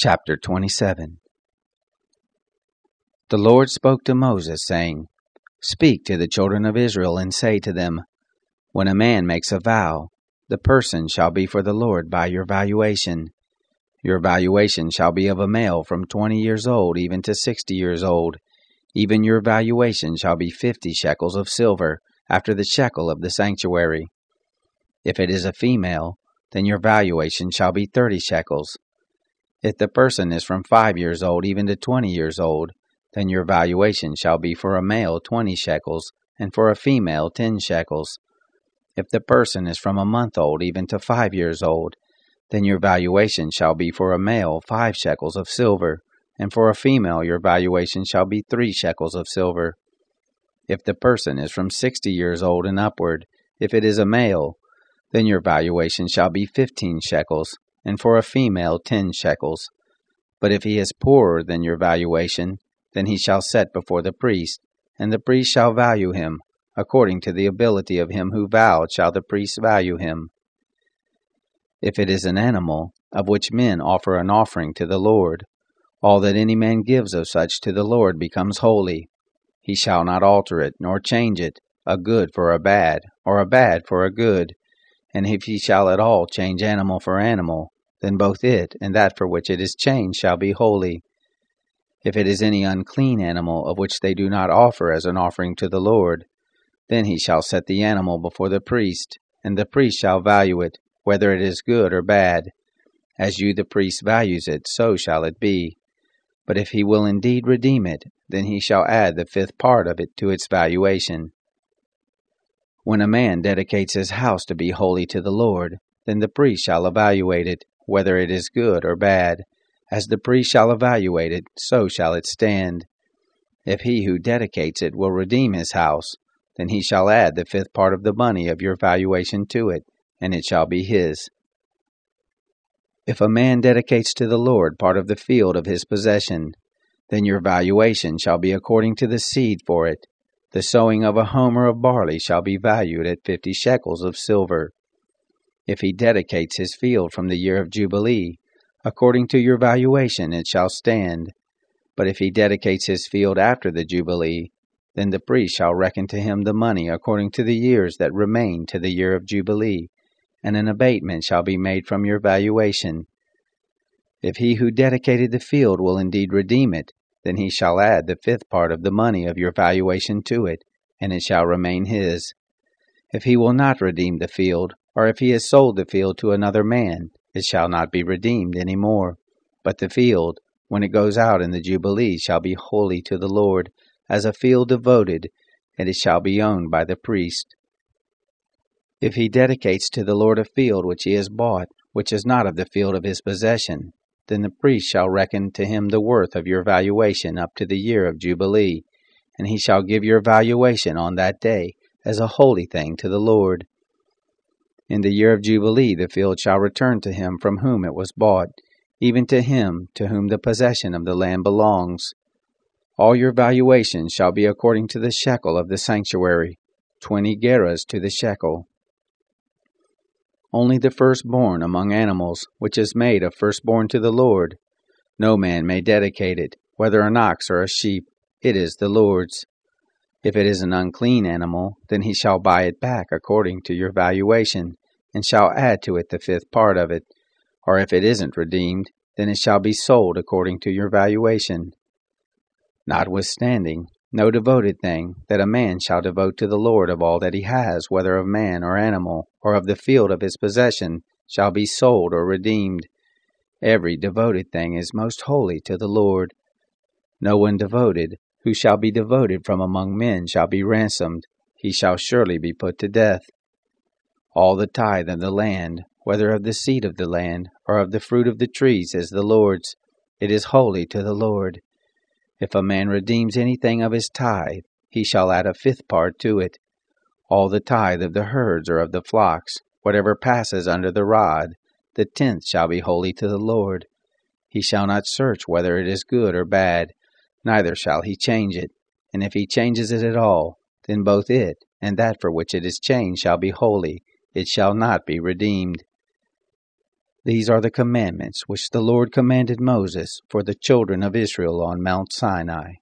Chapter 27. The Lord spoke to Moses, saying, Speak to the children of Israel, and say to them, When a man makes a vow, the person shall be for the Lord by your valuation. Your valuation shall be of a male from 20 years old even to 60 years old. Even your valuation shall be 50 shekels of silver, after the shekel of the sanctuary. If it is a female, then your valuation shall be 30 shekels. If the person is from 5 years old even to 20 years old, then your valuation shall be for a male 20 shekels, and for a female 10 shekels. If the person is from a month old even to 5 years old, then your valuation shall be for a male 5 shekels of silver, and for a female your valuation shall be 3 shekels of silver. If the person is from 60 years old and upward, if it is a male, then your valuation shall be 15 shekels, and for a female 10 shekels. But if he is poorer than your valuation, then he shall set before the priest, and the priest shall value him. According to the ability of him who vowed shall the priest value him. If it is an animal, of which men offer an offering to the Lord, all that any man gives of such to the Lord becomes holy. He shall not alter it, nor change it, a good for a bad, or a bad for a good. And if he shall at all change animal for animal, then both it and that for which it is changed shall be holy. If it is any unclean animal of which they do not offer as an offering to the Lord, then he shall set the animal before the priest, and the priest shall value it, whether it is good or bad. As you the priest values it, so shall it be. But if he will indeed redeem it, then he shall add the 5th part of it to its valuation. When a man dedicates his house to be holy to the Lord, then the priest shall evaluate it, whether it is good or bad. As the priest shall evaluate it, so shall it stand. If he who dedicates it will redeem his house, then he shall add the 5th part of the money of your valuation to it, and it shall be his. If a man dedicates to the Lord part of the field of his possession, then your valuation shall be according to the seed for it. The sowing of a homer of barley shall be valued at 50 shekels of silver. If he dedicates his field from the year of Jubilee, according to your valuation it shall stand. But if he dedicates his field after the Jubilee, then the priest shall reckon to him the money according to the years that remain to the year of Jubilee, and an abatement shall be made from your valuation. If he who dedicated the field will indeed redeem it, then he shall add the 5th part of the money of your valuation to it, and it shall remain his. If he will not redeem the field, or if he has sold the field to another man, it shall not be redeemed any more. But the field, when it goes out in the Jubilee, shall be holy to the Lord, as a field devoted, and it shall be owned by the priest. If he dedicates to the Lord a field which he has bought, which is not of the field of his possession, then the priest shall reckon to him the worth of your valuation up to the year of Jubilee, and he shall give your valuation on that day as a holy thing to the Lord. In the year of Jubilee the field shall return to him from whom it was bought, even to him to whom the possession of the land belongs. All your valuation shall be according to the shekel of the sanctuary, 20 gerahs to the shekel. Only the firstborn among animals, which is made a firstborn to the Lord. No man may dedicate it, whether an ox or a sheep. It is the Lord's. If it is an unclean animal, then he shall buy it back according to your valuation, and shall add to it the 5th part of it. Or if it isn't redeemed, then it shall be sold according to your valuation. Notwithstanding, no devoted thing that a man shall devote to the Lord of all that he has, whether of man or animal, or of the field of his possession, shall be sold or redeemed. Every devoted thing is most holy to the Lord. No one devoted, who shall be devoted from among men, shall be ransomed. He shall surely be put to death. All the tithe of the land, whether of the seed of the land, or of the fruit of the trees, is the Lord's. It is holy to the Lord. If a man redeems anything of his tithe, he shall add a 5th part to it. All the tithe of the herds or of the flocks, whatever passes under the rod, the 10th shall be holy to the Lord. He shall not search whether it is good or bad, neither shall he change it. And if he changes it at all, then both it and that for which it is changed shall be holy. It shall not be redeemed. These are the commandments which the Lord commanded Moses for the children of Israel on Mount Sinai.